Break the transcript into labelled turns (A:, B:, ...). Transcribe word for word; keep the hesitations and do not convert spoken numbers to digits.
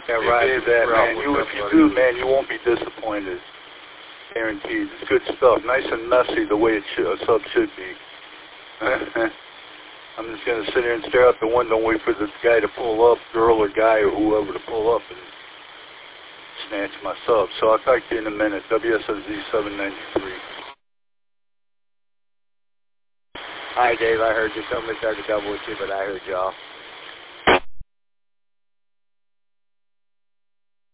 A: Yeah, right.
B: You that, man. You, if you do, man, you won't be disappointed. Guaranteed. It's good stuff. Nice and messy the way it should, a sub should be. I'm just going to sit here and stare out the window and wait for this guy to pull up, girl or guy or whoever to pull up and snatch my sub. So I'll talk to you in a minute. W S S Z seven ninety-three.
A: Hi, Dave. I heard you. Somebody started to double with you, but I heard y'all.